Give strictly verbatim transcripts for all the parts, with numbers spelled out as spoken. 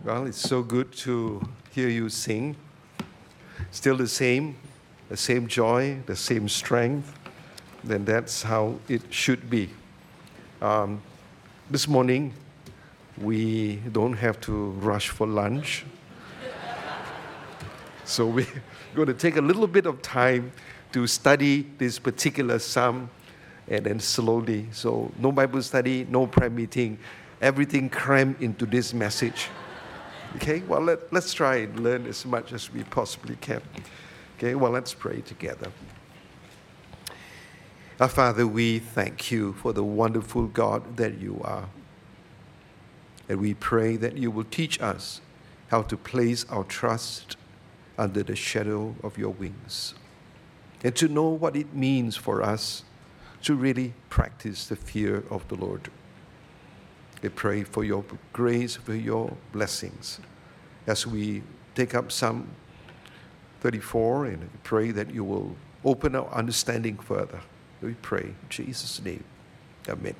Well, it's so good to hear you sing. Still the same, the same joy, the same strength. Then that's how it should be. Um, this morning, we don't have to rush for lunch. So we're going to take a little bit of time to study this particular psalm, and then slowly. So no Bible study, no prayer meeting, everything crammed into this message. Okay, well, let, let's try and learn as much as we possibly can. Okay, well, let's pray together. Our Father, we thank you for the wonderful God that you are. And we pray that you will teach us how to place our trust under the shadow of your wings, and to know what it means for us to really practice the fear of the Lord. I pray for your grace, for your blessings, as we take up Psalm thirty-four, and I pray that you will open our understanding further. We pray in Jesus' name. Amen.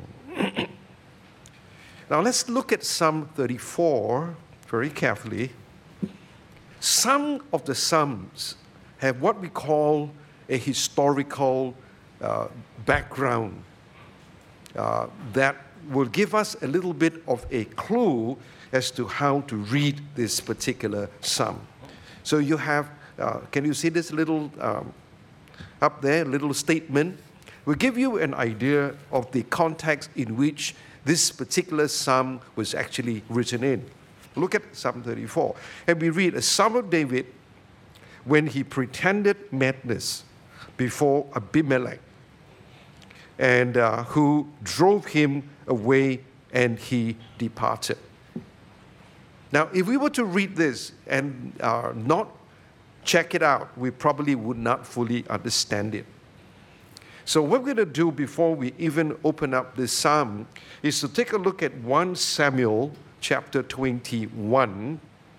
Now let's look at Psalm thirty-four very carefully. Some of the Psalms have what we call a historical uh, background uh, that will give us a little bit of a clue as to how to read this particular psalm. So you have, uh, can you see this little, um, up there, little statement? Will give you an idea of the context in which this particular psalm was actually written in. Look at Psalm thirty-four. And we read, a psalm of David when he pretended madness before Abimelech, and uh, who drove him away, and he departed. Now, if we were to read this and uh, not check it out, we probably would not fully understand it. So what we're going to do before we even open up this psalm is to take a look at First Samuel chapter twenty-one,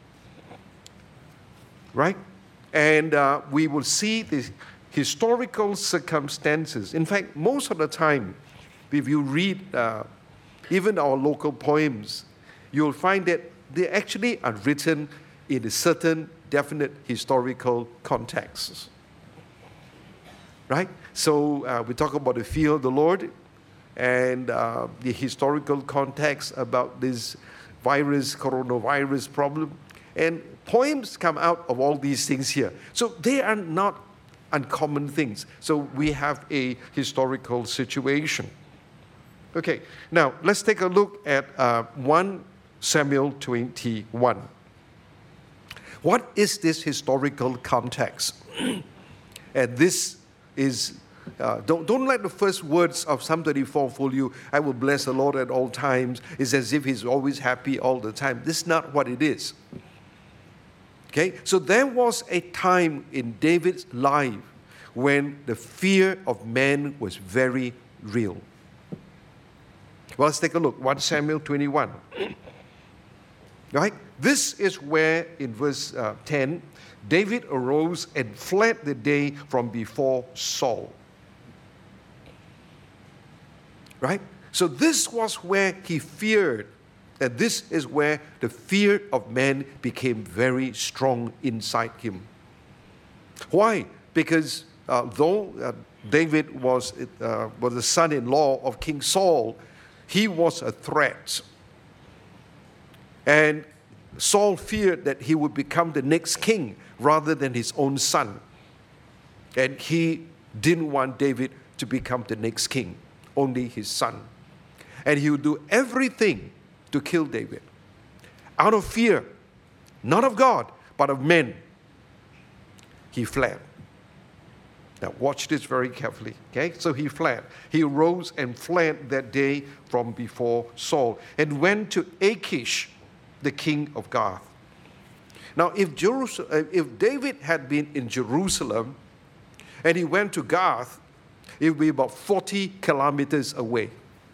right? And uh, we will see the historical circumstances. In fact, most of the time, if you read uh, even our local poems, you'll find that they actually are written in a certain definite historical context, right? So uh, we talk about the fear of the Lord and uh, the historical context about this virus, coronavirus problem. And poems come out of all these things here. So they are not uncommon things. So we have a historical situation. Okay, now let's take a look at uh, First Samuel twenty-one. What is this historical context? And this is, uh, don't, don't let the first words of Psalm thirty-four fool you. I will bless the Lord at all times. It's as if he's always happy all the time. This is not what it is. Okay, so there was a time in David's life when the fear of man was very real. Well, let's take a look. First Samuel twenty-one. Right? This is where, in verse uh, ten, David arose and fled the day from before Saul. Right? So this was where he feared. And this is where the fear of man became very strong inside him. Why? Because uh, though uh, David was, uh, was the son-in-law of King Saul, he was a threat. And Saul feared that he would become the next king rather than his own son. And he didn't want David to become the next king, only his son. And he would do everything to kill David, out of fear, not of God, but of men. He fled. Now watch this very carefully, okay? So he fled. He rose and fled that day from before Saul, and went to Achish, the king of Gath. Now if, Jerusalem, if David had been in Jerusalem, and he went to Gath, it would be about forty kilometers away.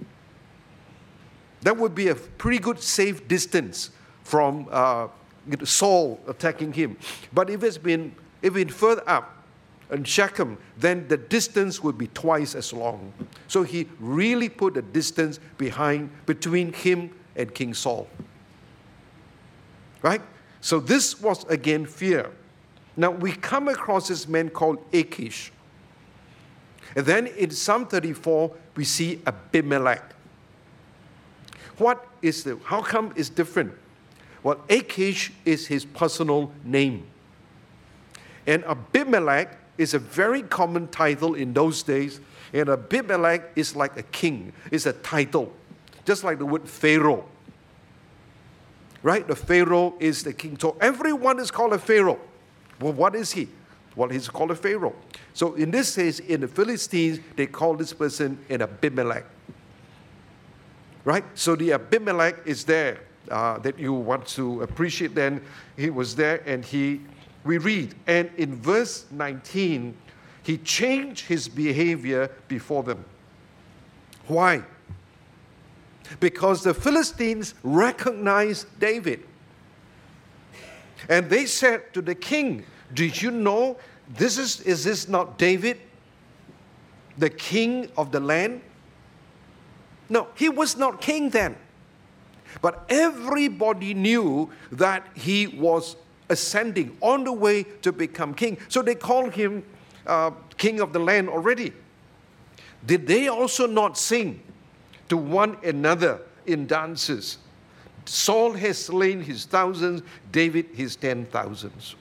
That would be a pretty good safe distance from uh, Saul attacking him. But if it's been if it's further up in Shechem, then the distance would be twice as long. So he really put a distance behind between him and King Saul. Right? So this was again fear. Now we come across this man called Achish. And then in Psalm thirty-four, we see Abimelech. What is the, how come it's different? Well, Achish is his personal name. And Abimelech is a very common title in those days. And Abimelech is like a king. It's a title. Just like the word Pharaoh. Right? The Pharaoh is the king. So everyone is called a Pharaoh. Well, what is he? Well, he's called a Pharaoh. So in this case, in the Philistines, they call this person an Abimelech. Right? So the Abimelech is there uh, that you want to appreciate. Then he was there, and he, we read, and in verse nineteen, he changed his behavior before them. Why? Because the Philistines recognized David. And they said to the king, did you know, this is, is this not David, the king of the land? No, he was not king then. But everybody knew that he was ascending, on the way to become king. So they called him uh, king of the land already. Did they also not sing to one another in dances? Saul has slain his thousands, David his ten thousands.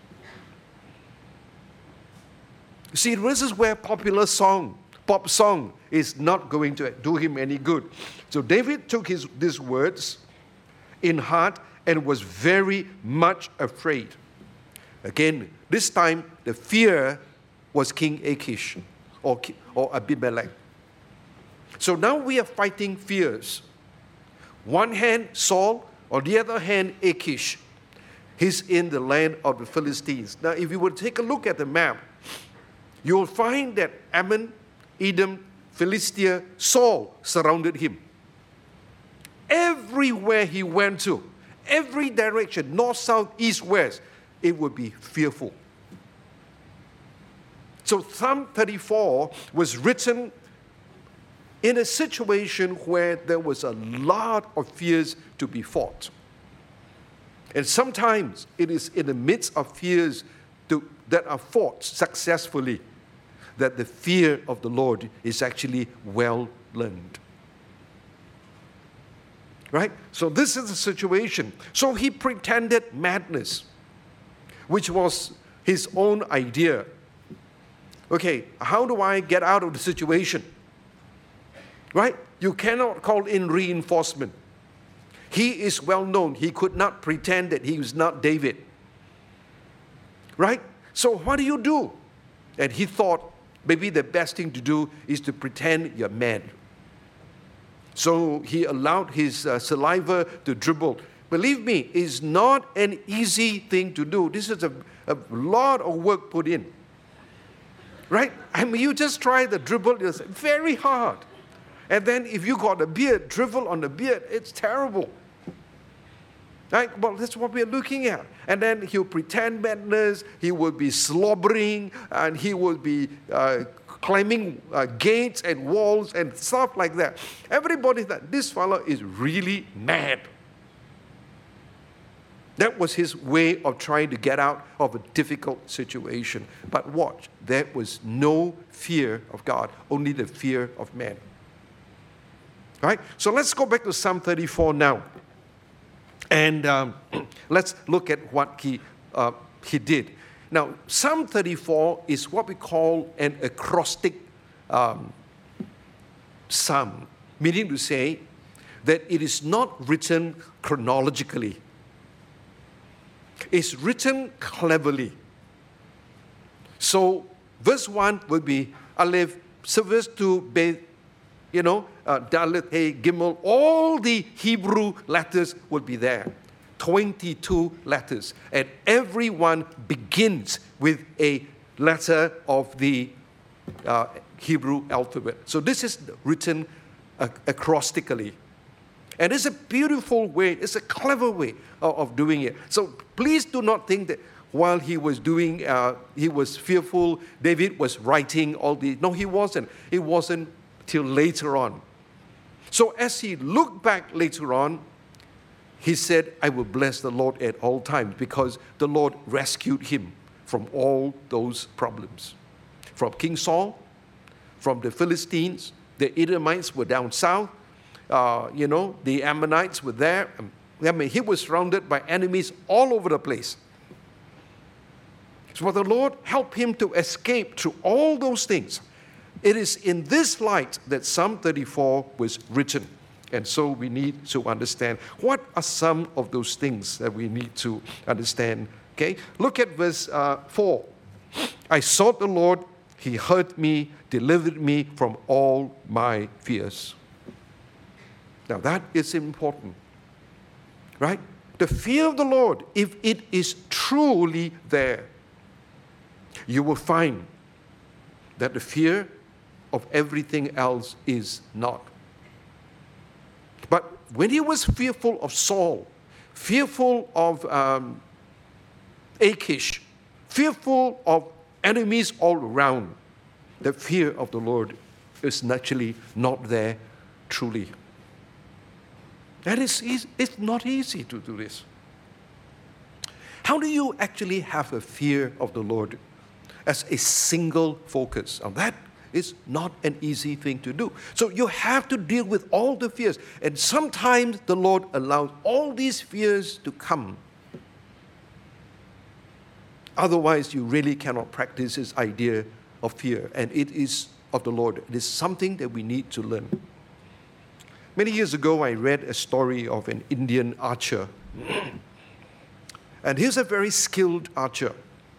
See, this is where popular song, pop song is not going to do him any good. So David took his, these words in heart and was very much afraid. Again, this time the fear was King Achish or, or Abimelech. So now we are fighting fears. One hand, Saul, on the other hand, Achish. He's in the land of the Philistines. Now, if you would take a look at the map, you'll find that Ammon, Edom, Philistia, Saul surrounded him. Everywhere he went to, every direction, north, south, east, west, it would be fearful. So Psalm thirty-four was written in a situation where there was a lot of fears to be fought. And sometimes it is in the midst of fears to, that are fought successfully that the fear of the Lord is actually well learned. Right? So this is the situation. So he pretended madness, which was his own idea. Okay, how do I get out of the situation? Right? You cannot call in reinforcement. He is well known. He could not pretend that he was not David. Right? So what do you do? And he thought maybe the best thing to do is to pretend you're mad. So he allowed his uh, saliva to dribble. Believe me, it's not an easy thing to do. This is a, a lot of work put in. Right? I mean, you just try the dribble, it's very hard. And then if you got a beard, drivel on the beard, it's terrible. Right? Well, that's what we're looking at. And then he'll pretend madness, he will be slobbering, and he will be uh, climbing uh, gates and walls and stuff like that. Everybody thought, this fellow is really mad. That was his way of trying to get out of a difficult situation. But watch, there was no fear of God, only the fear of man. Right? So let's go back to Psalm thirty-four now. And um, let's look at what he, uh, he did. Now, Psalm thirty-four is what we call an acrostic um, psalm, meaning to say that it is not written chronologically. It's written cleverly. So, verse one would be Aleph, so verse two, Beth, you know, uh, Dalet, Hey, Gimel, all the Hebrew letters would be there. twenty-two letters. And every one begins with a letter of the uh, Hebrew alphabet. So this is written uh, acrostically. And it's a beautiful way, it's a clever way of, of doing it. So please do not think that while he was doing, uh, he was fearful, David was writing all the, no, he wasn't. It wasn't till later on. So as he looked back later on, he said, I will bless the Lord at all times, because the Lord rescued him from all those problems. From King Saul, from the Philistines, the Edomites were down south, uh, you know, the Ammonites were there. I mean, he was surrounded by enemies all over the place. So the Lord helped him to escape through all those things. It is in this light that Psalm thirty-four was written. And so we need to understand what are some of those things that we need to understand. Okay, look at verse uh, four. I sought the Lord, he heard me, delivered me from all my fears. Now that is important, right? The fear of the Lord, if it is truly there, you will find that the fear of everything else is not. But when he was fearful of Saul, fearful of um, Achish, fearful of enemies all around, the fear of the Lord is naturally not there truly. That is, it's not easy to do this. How do you actually have a fear of the Lord as a single focus? Now that is not an easy thing to do. So you have to deal with all the fears. And sometimes the Lord allows all these fears to come. Otherwise, you really cannot practice this idea of fear. And it is of the Lord. It is something that we need to learn. Many years ago, I read a story of an Indian archer. And he's a very skilled archer.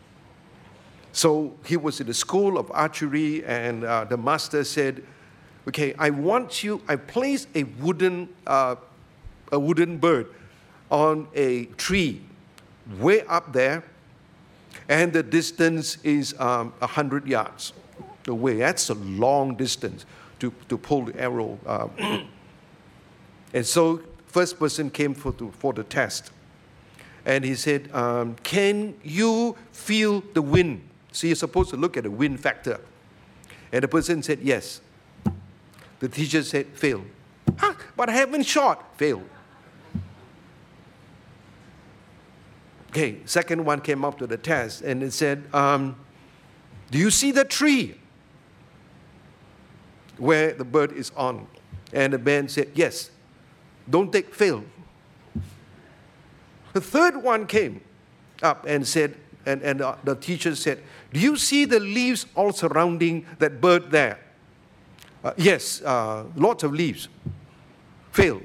So he was in the school of archery, and uh, the master said, okay, I want you, I placed a wooden, uh, a wooden bird on a tree way up there, and the distance is um, one hundred yards away. That's a long distance to, to pull the arrow. Uh, and so first person came for, to, for the test. And he said, um, can you feel the wind? So you're supposed to look at the wind factor. And the person said, yes. The teacher said, fail. Ah, but I haven't shot. Fail. Okay, second one came up to the test and it said, um, do you see the tree where the bird is on? And the man said, yes. Don't take fail. The third one came up and said, and, and uh, the teacher said, do you see the leaves all surrounding that bird there? Uh, yes, uh, lots of leaves. Fail.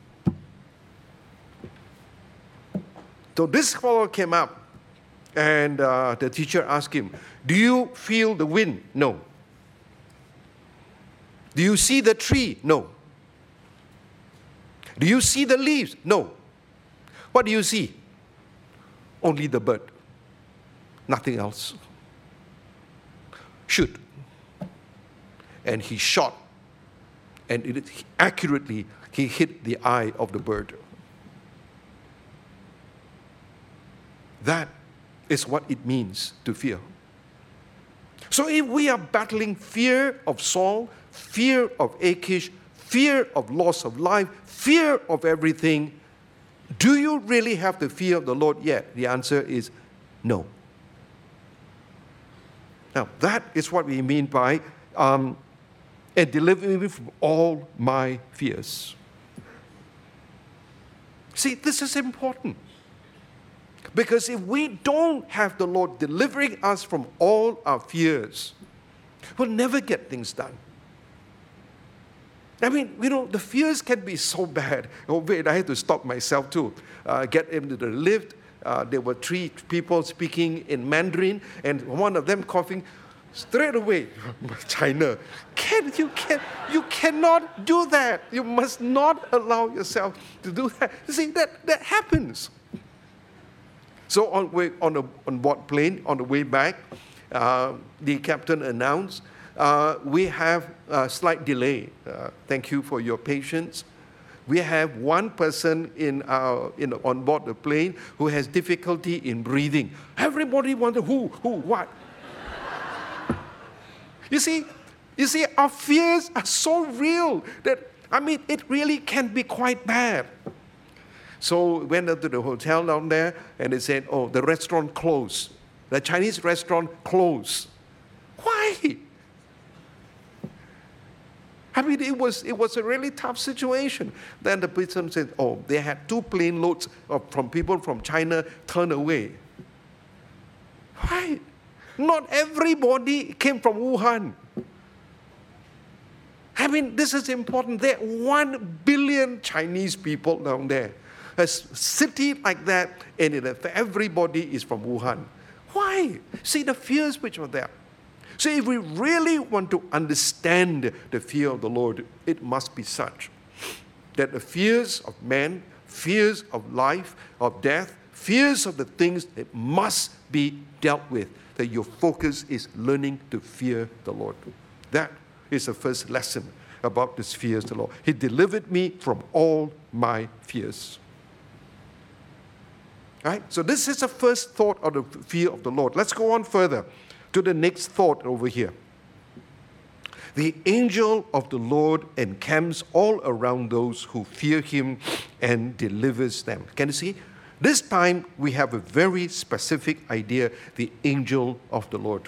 So this fellow came up, and uh, the teacher asked him, do you feel the wind? No. Do you see the tree? No. Do you see the leaves? No. What do you see? Only the bird. Nothing else. Shoot. And he shot. And it, accurately, he hit the eye of the bird. That is what it means to fear. So if we are battling fear of Saul, fear of Achish, fear of loss of life, fear of everything, do you really have the fear of the Lord yet? The answer is no. Now, that is what we mean by, um, and deliver me from all my fears. See, this is important. Because if we don't have the Lord delivering us from all our fears, we'll never get things done. I mean, you know, the fears can be so bad. Oh, wait, I had to stop myself too. Uh, get into the lift. Uh, there were three people speaking in Mandarin, and one of them coughing. Straight away, China. Can, you, can, you cannot do that. You must not allow yourself to do that. You see, that, that happens. So on, way, on, a, on board plane, on the way back, uh, the captain announced, uh, we have a slight delay. Uh, thank you for your patience. We have one person in our, in, on board the plane who has difficulty in breathing. Everybody wondered who, who, what. You see, you see, our fears are so real that, I mean, it really can be quite bad. So went up to the hotel down there, and they said, oh, the restaurant closed. The Chinese restaurant closed. Why? I mean, it was, it was a really tough situation. Then the person said, oh, they had two plane loads of, from people from China turned away. Why? Not everybody came from Wuhan. I mean, this is important. There are one billion Chinese people down there. A city like that, and everybody is from Wuhan. Why? See the fears which were there. So if we really want to understand the fear of the Lord, it must be such that the fears of man, fears of life, of death, fears of the things that must be dealt with, that your focus is learning to fear the Lord. That is the first lesson about this fears of the Lord. He delivered me from all my fears. Right? So this is the first thought of the fear of the Lord. Let's go on further to the next thought over here. The angel of the Lord encamps all around those who fear him and delivers them. Can you see? This time we have a very specific idea, the angel of the Lord.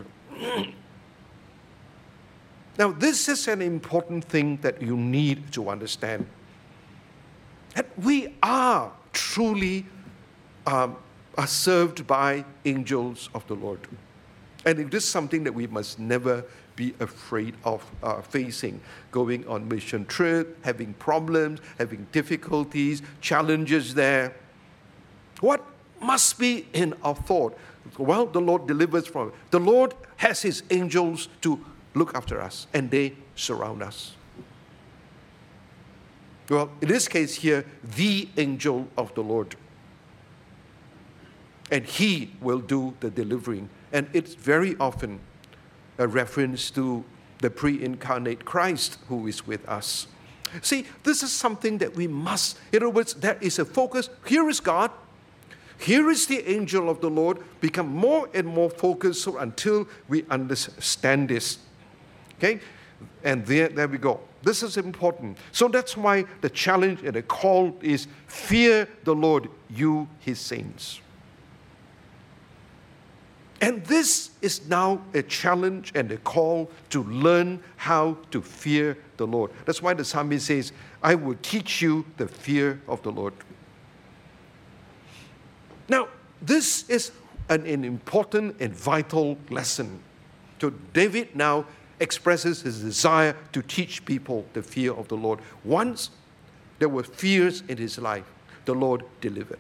Now this is an important thing that you need to understand. That we are truly um, are served by angels of the Lord. And if this is something that we must never be afraid of uh, facing, going on mission trip, having problems, having difficulties, challenges there. What must be in our thought? Well, the Lord delivers from it. The Lord has his angels to look after us, and they surround us. Well, in this case here, the angel of the Lord. And he will do the delivering. And it's very often a reference to the pre-incarnate Christ who is with us. See, this is something that we must, in other words, there is a focus. Here is God. Here is the angel of the Lord. Become more and more focused so until we understand this. Okay? And there, there we go. This is important. So that's why the challenge and the call is fear the Lord, you his saints. And this is now a challenge and a call to learn how to fear the Lord. That's why the psalmist says, I will teach you the fear of the Lord. Now, this is an, an important and vital lesson. So David now expresses his desire to teach people the fear of the Lord. Once there were fears in his life, the Lord delivered.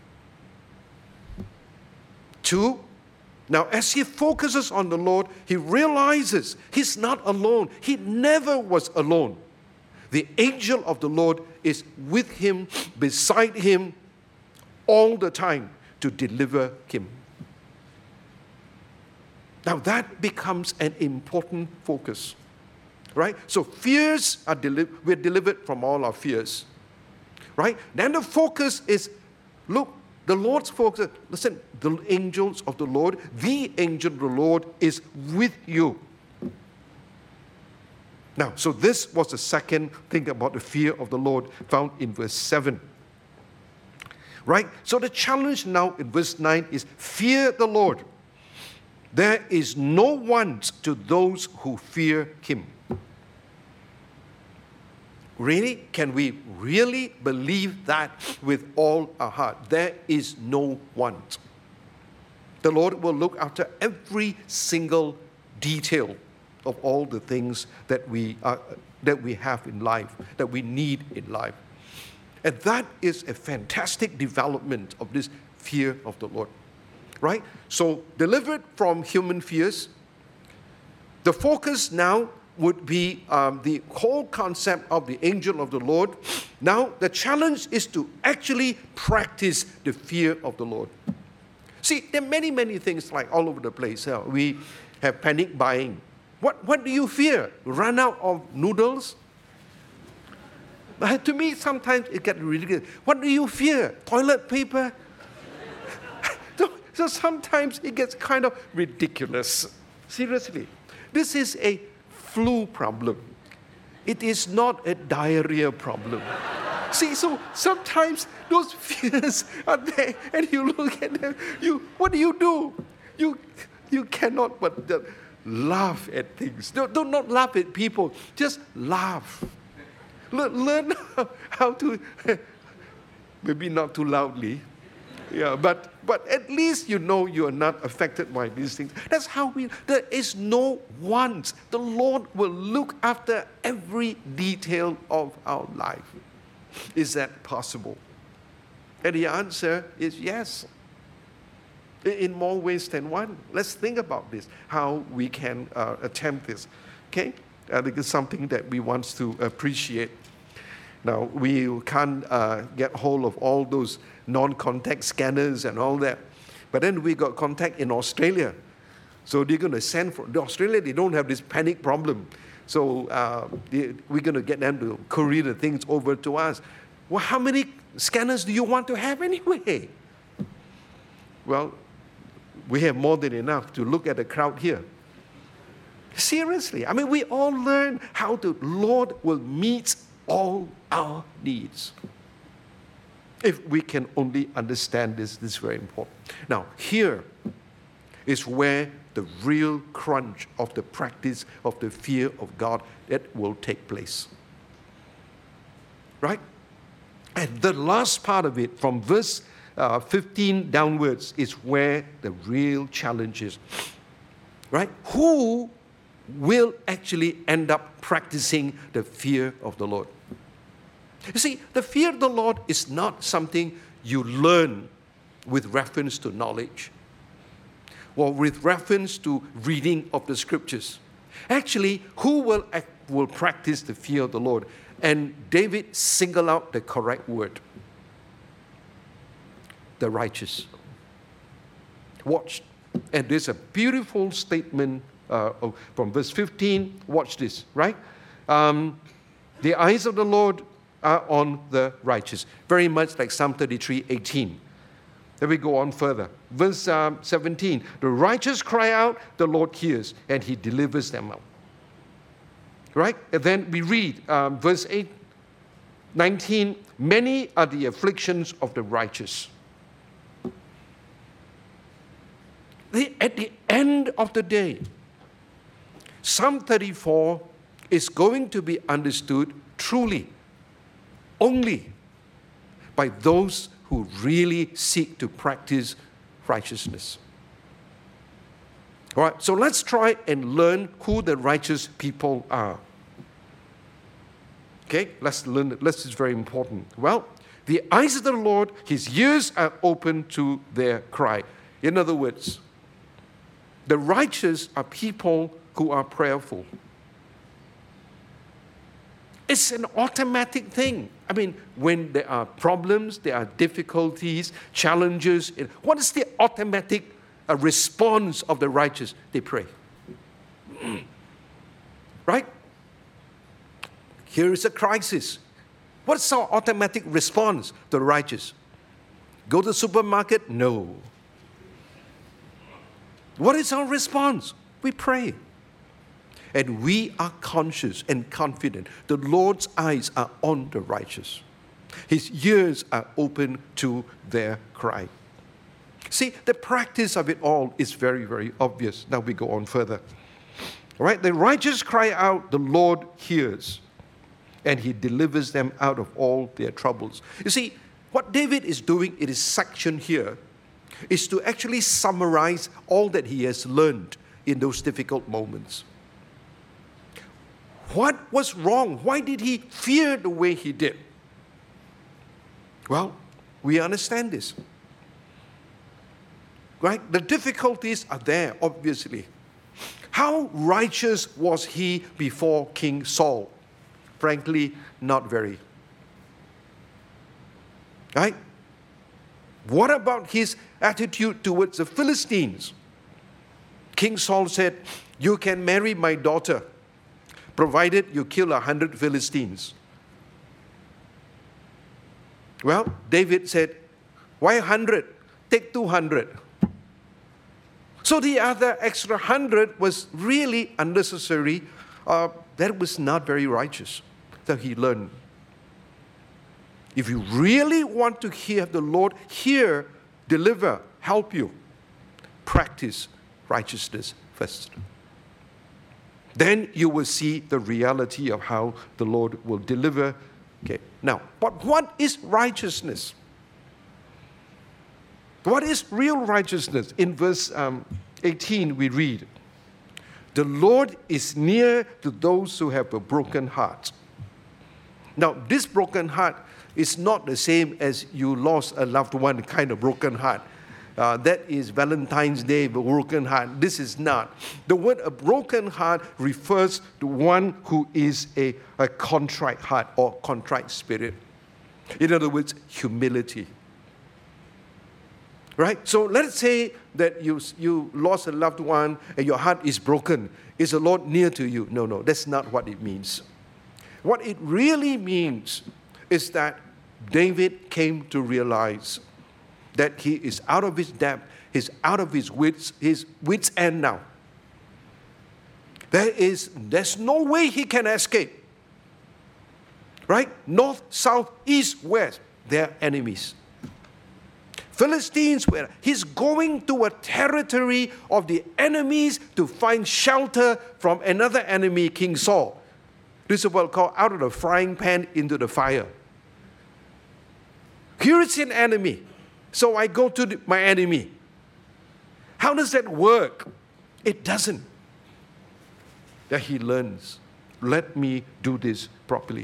Two, now, as he focuses on the Lord, he realizes he's not alone. He never was alone. The angel of the Lord is with him, beside him, all the time to deliver him. Now, that becomes an important focus, right? So, fears are delivered. We're delivered from all our fears, right? Then the focus is, look, the Lord's focus, listen, the angels of the Lord, the angel of the Lord is with you. Now, so this was the second thing about the fear of the Lord found in verse seven. Right? So the challenge now in verse nine is fear the Lord. There is no want to those who fear him. Really? Can we really believe that with all our heart? There is no want. The Lord will look after every single detail of all the things that we are, that we have in life, that we need in life. And that is a fantastic development of this fear of the Lord. Right? So, delivered from human fears, the focus now would be um, the whole concept of the angel of the Lord. Now, the challenge is to actually practice the fear of the Lord. See, there are many, many things like all over the place. Uh, we have panic buying. What, what do you fear? Run out of noodles? Uh, to me, sometimes it gets ridiculous. What do you fear? Toilet paper? so, so sometimes it gets kind of ridiculous. Seriously. This is a flu problem. It is not a diarrhea problem. See, so sometimes those fears are there, and you look at them, you, what do you do? You, you cannot but uh, laugh at things. Don't, don't not laugh at people, just laugh. Learn, learn how, how to, maybe not too loudly, yeah, but, but at least you know you are not affected by these things. That's how we, there is no want. The Lord will look after every detail of our life. Is that possible? And the answer is yes. In more ways than one. Let's think about this, how we can uh, attempt this. Okay? I think it's something that we want to appreciate. Now, we can't uh, get hold of all those non-contact scanners and all that. But then we got contact in Australia. So they're going to send for, Australia, they don't have this panic problem. So uh, they, we're going to get them to courier the things over to us. Well, how many scanners do you want to have anyway? Well, we have more than enough to look at the crowd here. Seriously, I mean, we all learn how the Lord will meet all our needs. If we can only understand this, this is very important. Now, here is where the real crunch of the practice of the fear of God that will take place. Right? And the last part of it, from verse uh, fifteen downwards, is where the real challenge is. Right? Who will actually end up practicing the fear of the Lord? You see, the fear of the Lord is not something you learn with reference to knowledge or with reference to reading of the scriptures. Actually, who will, act, will practice the fear of the Lord? And David singled out the correct word. The righteous. Watch. And there's a beautiful statement uh, from verse fifteen. Watch this, right? Um, the eyes of the Lord are on the righteous. Very much like Psalm thirty-three eighteen. Then we go on further. Verse um, seventeen. The righteous cry out, the Lord hears, and he delivers them out. Right? And then we read um, verse eight, nineteen. Many are the afflictions of the righteous. The, at the end of the day, Psalm thirty-four is going to be understood truly only by those who really seek to practice righteousness. All right, so let's try and learn who the righteous people are. Okay, let's learn it. This is very important. Well, the eyes of the Lord, his ears are open to their cry. In other words, the righteous are people who are prayerful. It's an automatic thing. I mean, when there are problems, there are difficulties, challenges, what is the automatic uh, response of the righteous? They pray. Right? Here is a crisis. What's our automatic response to the righteous? Go to the supermarket? No. What is our response? We pray. And we are conscious and confident the Lord's eyes are on the righteous. His ears are open to their cry. See, the practice of it all is very, very obvious. Now we go on further. All right, the righteous cry out, the Lord hears, and he delivers them out of all their troubles. You see, what David is doing in his section here is to actually summarize all that he has learned in those difficult moments. What was wrong? Why did he fear the way he did? Well, we understand this. Right? The difficulties are there, obviously. How righteous was he before King Saul? Frankly, not very. Right? What about his attitude towards the Philistines? King Saul said, "You can marry my daughter, provided you kill a hundred Philistines." Well, David said, "Why a hundred? Take two hundred." So the other extra hundred was really unnecessary. Uh, that was not very righteous. So he learned. If you really want to hear the Lord hear, deliver, help you, practice righteousness first. Then you will see the reality of how the Lord will deliver. Okay. Now, but what is righteousness? What is real righteousness? In verse um, eighteen, we read, "The Lord is near to those who have a broken heart." Now, this broken heart is not the same as you lost a loved one kind of broken heart. Uh, that is Valentine's Day, broken heart. This is not. The word a broken heart refers to one who is a, a contrite heart or contrite spirit. In other words, humility. Right? So let's say that you, you lost a loved one and your heart is broken. Is the Lord near to you? No, no, that's not what it means. What it really means is that David came to realize that he is out of his depth, he's out of his wits, his wits end now. There is, there's no way he can escape. Right? North, south, east, west, they're enemies. Philistines, where he's going to a territory of the enemies to find shelter from another enemy, King Saul. This is what we call out of the frying pan into the fire. Here is an enemy. So I go to the, my enemy. How does that work? It doesn't. That he learns, let me do this properly.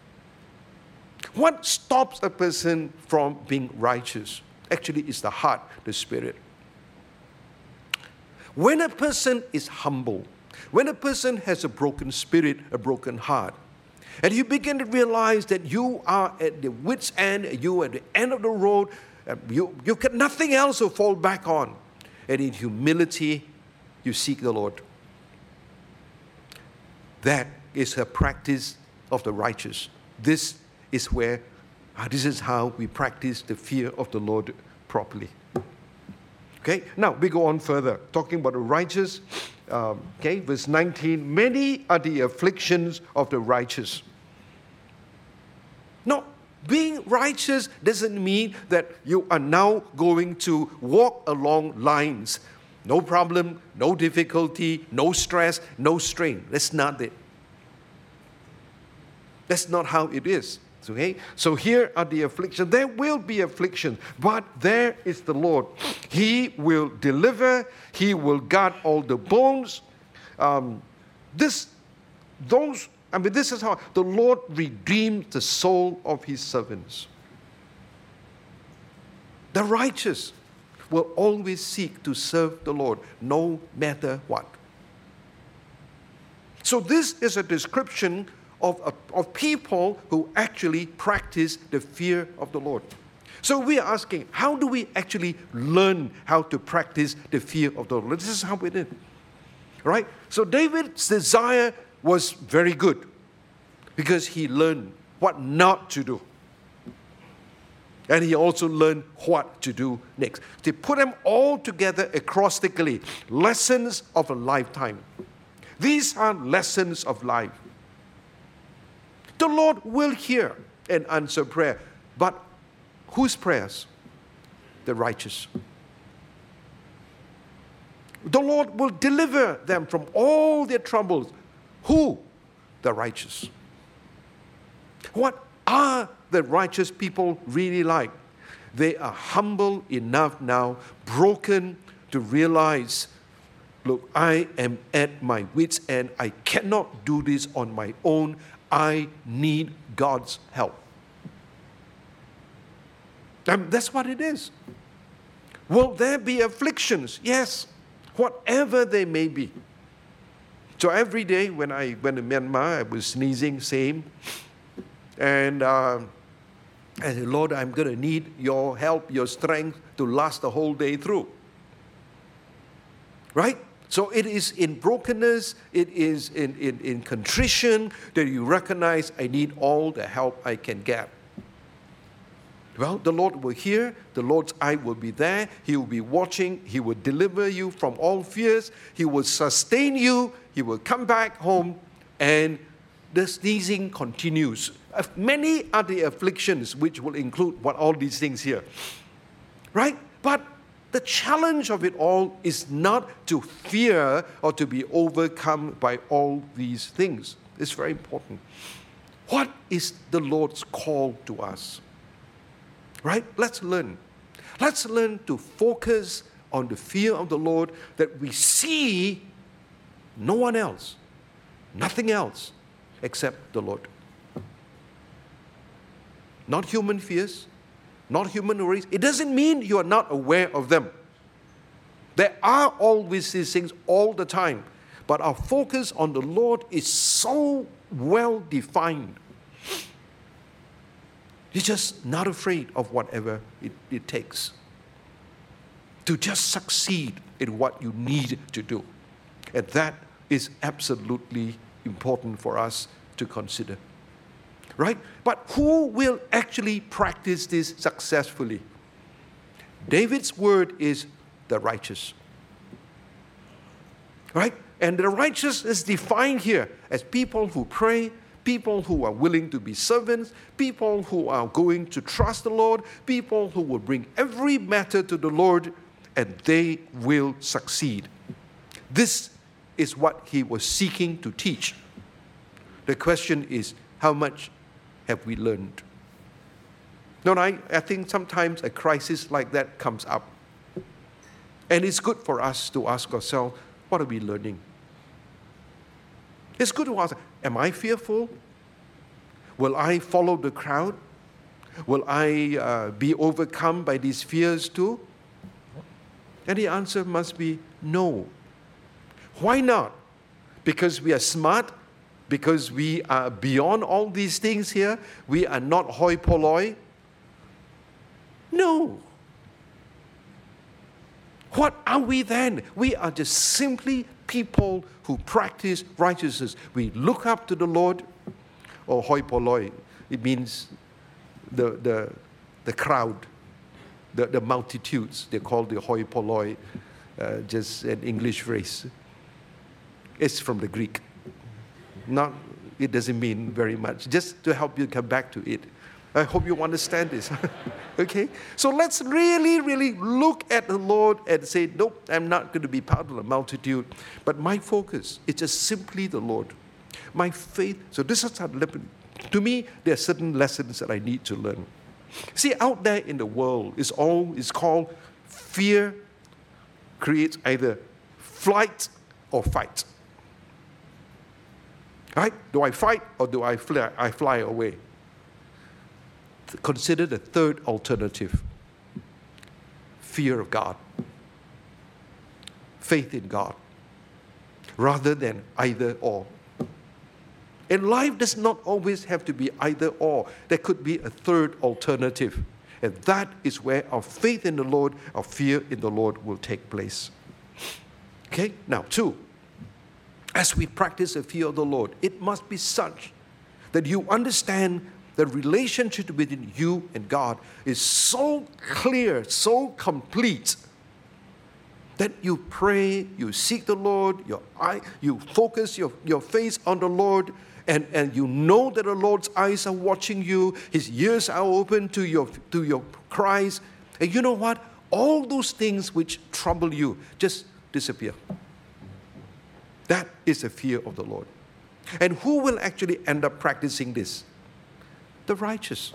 What stops a person from being righteous? Actually, it's the heart, the spirit. When a person is humble, when a person has a broken spirit, a broken heart, and you begin to realize that you are at the wit's end, you are at the end of the road, you, you got nothing else to fall back on. And in humility, you seek the Lord. That is a practice of the righteous. This is where, uh, this is how we practice the fear of the Lord properly. Okay, now we go on further, talking about the righteous. Um, okay, verse nineteen, many are the afflictions of the righteous. No, being righteous doesn't mean that you are now going to walk along lines. No problem, no difficulty, no stress, no strain. That's not it. That's not how it is. Okay? So here are the afflictions. There will be affliction, but there is the Lord. He will deliver. He will guard all the bones. Um, this, those, I mean, this is how the Lord redeemed the soul of his servants. The righteous will always seek to serve the Lord, no matter what. So this is a description Of, of, of people who actually practice the fear of the Lord. So we are asking, how do we actually learn how to practice the fear of the Lord? This is how we did. Right? So David's desire was very good because he learned what not to do. And he also learned what to do next. They put them all together acrostically. Lessons of a lifetime. These are lessons of life. The Lord will hear and answer prayer. But whose prayers? The righteous. The Lord will deliver them from all their troubles. Who? The righteous. What are the righteous people really like? They are humble enough now, broken to realize, look, I am at my wit's end. I cannot do this on my own. I need God's help. And that's what it is. Will there be afflictions? Yes, whatever they may be. So every day when I went to Myanmar, I was sneezing, same. And uh, I said, Lord, I'm going to need your help, your strength to last the whole day through. Right? So it is in brokenness, it is in, in, in contrition that you recognize I need all the help I can get. Well, the Lord will hear, the Lord's eye will be there, He will be watching, He will deliver you from all fears, He will sustain you, He will come back home, and the sneezing continues Many are the afflictions, which will include what all these things here. Right? But the challenge of it all is not to fear or to be overcome by all these things. It's very important. What is the Lord's call to us? Right? Let's learn. Let's learn to focus on the fear of the Lord, that we see no one else, nothing else except the Lord. Not human fears, not human worries. It doesn't mean you are not aware of them. There are always these things all the time. But our focus on the Lord is so well defined. You're just not afraid of whatever it, it takes to just succeed in what you need to do. And that is absolutely important for us to consider. Right? But who will actually practice this successfully? David's word is the righteous. Right? And the righteous is defined here as people who pray, people who are willing to be servants, people who are going to trust the Lord, people who will bring every matter to the Lord, and they will succeed. This is what he was seeking to teach. The question is, how much have we learned? No, I, I think sometimes a crisis like that comes up. And it's good for us to ask ourselves, what are we learning? It's good to ask, am I fearful? Will I follow the crowd? Will I uh, be overcome by these fears too? And the answer must be no. Why not? Because we are smart? Because we are beyond all these things here? We are not hoi polloi? No. What are we then? We are just simply people who practice righteousness. We look up to the Lord, or hoi polloi. It means the, the, the crowd, the, the multitudes. They call the hoi polloi, uh, just an English phrase. It's from the Greek. Not, it doesn't mean very much. Just to help you come back to it. I hope you understand this. Okay? So let's really, really look at the Lord and say, nope, I'm not going to be part of the multitude. But my focus is just simply the Lord. My faith. So this is how, to me, there are certain lessons that I need to learn. See, out there in the world, it's all, it's called fear creates either flight or fight. Right? Do I fight or do I fly, I fly away? Consider the third alternative. Fear of God. Faith in God. Rather than either or. And life does not always have to be either or. There could be a third alternative. And that is where our faith in the Lord, our fear in the Lord will take place. Okay? Now, two. As we practice the fear of the Lord, it must be such that you understand the relationship between you and God is so clear, so complete, that you pray, you seek the Lord, your eye, you focus your, your face on the Lord, and, and you know that the Lord's eyes are watching you, His ears are open to your, to your cries. And you know what? All those things which trouble you just disappear. That is the fear of the Lord. And who will actually end up practicing this? The righteous.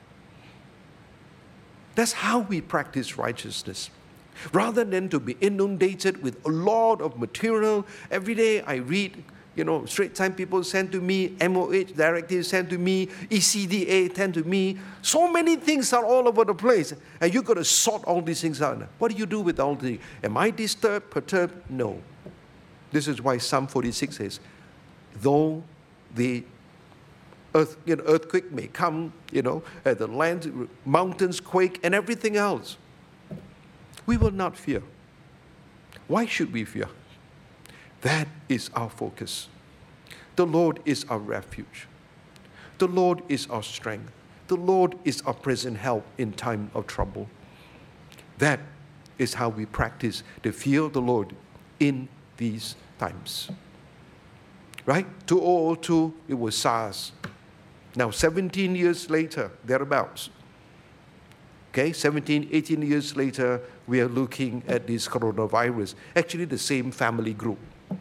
That's how we practice righteousness. Rather than to be inundated with a lot of material. Every day I read, you know, Straits Times people send to me, M O H directives send to me, E C D A send to me. So many things are all over the place. And you've got to sort all these things out. What do you do with all these? Am I disturbed, perturbed? No. This is why Psalm forty-six says, though the earth, you know, earthquake may come, you know, and the land, mountains quake, and everything else, we will not fear. Why should we fear? That is our focus. The Lord is our refuge. The Lord is our strength. The Lord is our present help in time of trouble. That is how we practice the fear of the Lord in these times. Right? two thousand two, it was SARS. Now, seventeen years later, thereabouts, okay, seventeen, eighteen years later, we are looking at this coronavirus, actually the same family group.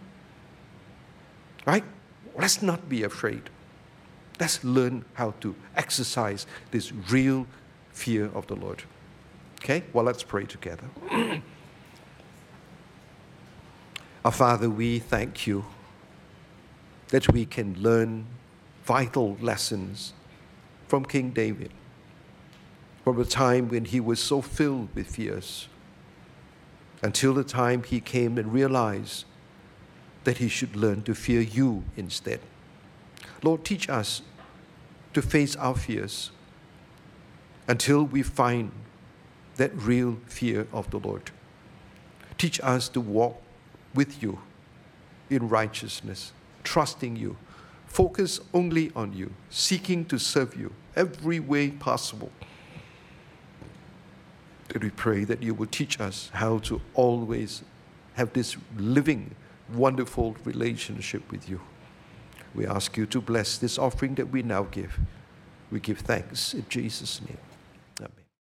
Right? Let's not be afraid. Let's learn how to exercise this real fear of the Lord. Okay? Well, let's pray together. Our Father, we thank you that we can learn vital lessons from King David, from the time when he was so filled with fears, until the time he came and realized that he should learn to fear you instead. Lord, teach us to face our fears until we find that real fear of the Lord. Teach us to walk with you in righteousness, trusting you, focus only on you, seeking to serve you every way possible. And we pray that you will teach us how to always have this living, wonderful relationship with you. We ask you to bless this offering that we now give. We give thanks in Jesus' name.